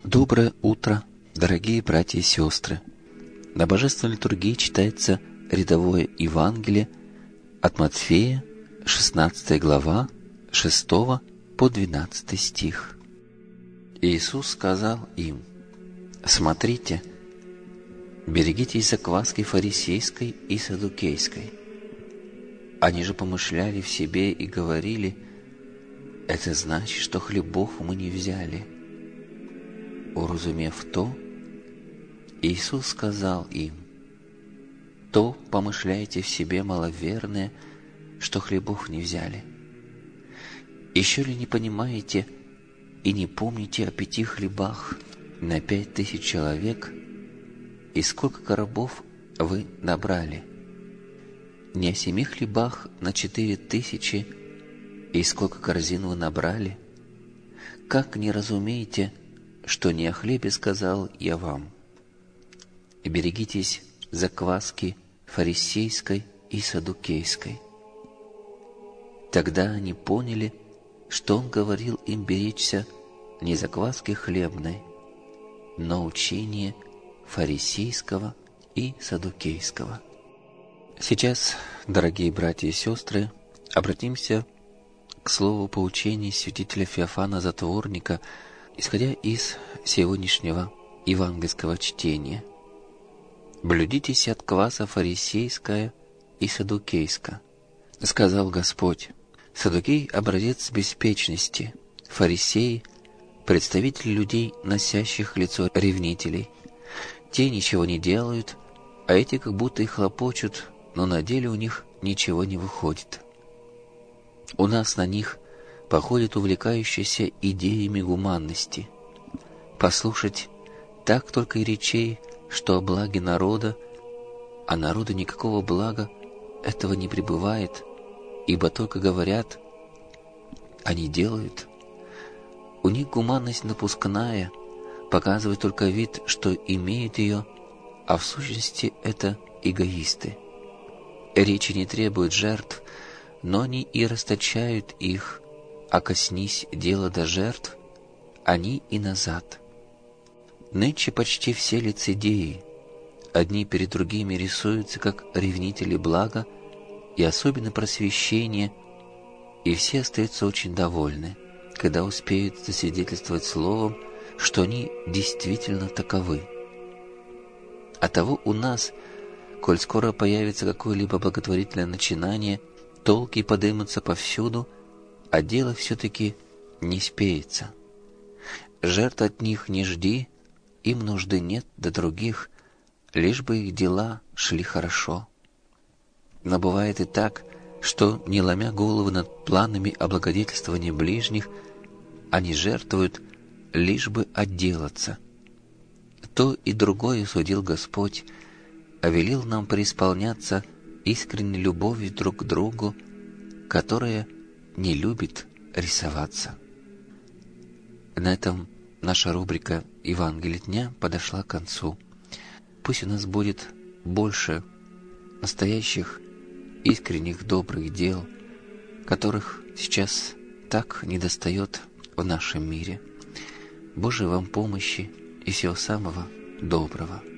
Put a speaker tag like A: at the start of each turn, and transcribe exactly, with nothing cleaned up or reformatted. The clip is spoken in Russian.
A: Доброе утро, дорогие братья и сестры! На Божественной литургии читается рядовое Евангелие от Матфея, шестнадцатая глава, шестого по двенадцатый стих. Иисус сказал им: «Смотрите, берегитесь закваски фарисейской и саддукейской». Они же помышляли в себе и говорили: «Это значит, что хлебов мы не взяли». Уразумев то, Иисус сказал им: «То помышляете в себе, маловерные, что хлебов не взяли. Еще ли не понимаете и не помните о пяти хлебах на пять тысяч человек, и сколько коробов вы набрали? Не о семи хлебах на четыре тысячи, и сколько корзин вы набрали? Как не разумеете, что не о хлебе сказал я вам? И берегитесь закваски фарисейской и саддукейской». Тогда они поняли, что он говорил им беречься не закваски хлебной, но учения фарисейского и саддукейского. Сейчас, дорогие братья и сестры, обратимся к слову поучения святителя Феофана Затворника, исходя из сегодняшнего евангельского чтения. «Блюдитесь от кваса фарисейская и саддукейска, сказал Господь. Саддукей — образец беспечности, фарисеи — представители людей, носящих лицо ревнителей. Те ничего не делают, а эти как будто и хлопочут, но на деле у них ничего не выходит. У нас на них походит увлекающийся идеями гуманности. Послушать так только и речей, что о благе народа, а народу никакого блага этого не пребывает, ибо только говорят, а не делают. У них гуманность напускная, показывает только вид, что имеют ее, а в сущности это эгоисты. Речи не требуют жертв, но они и расточают их, а коснись дела до жертв, они и назад. Нынче почти все лицедеи, одни перед другими рисуются как ревнители блага и особенно просвещения, и все остаются очень довольны, когда успеют засвидетельствовать словом, что они действительно таковы. Оттого у нас, коль скоро появится какое-либо благотворительное начинание, толки подымутся повсюду, а дело все-таки не спеется. Жертв от них не жди, им нужды нет до других, лишь бы их дела шли хорошо. Но бывает и так, что, не ломя головы над планами облагодетельствования ближних, они жертвуют, лишь бы отделаться. То и другое судил Господь, а велел нам преисполняться искренней любовью друг к другу, которая не любит рисоваться. На этом наша рубрика «Евангелие дня» подошла к концу. Пусть у нас будет больше настоящих, искренних, добрых дел, которых сейчас так недостает в нашем мире. Божией вам помощи и всего самого доброго.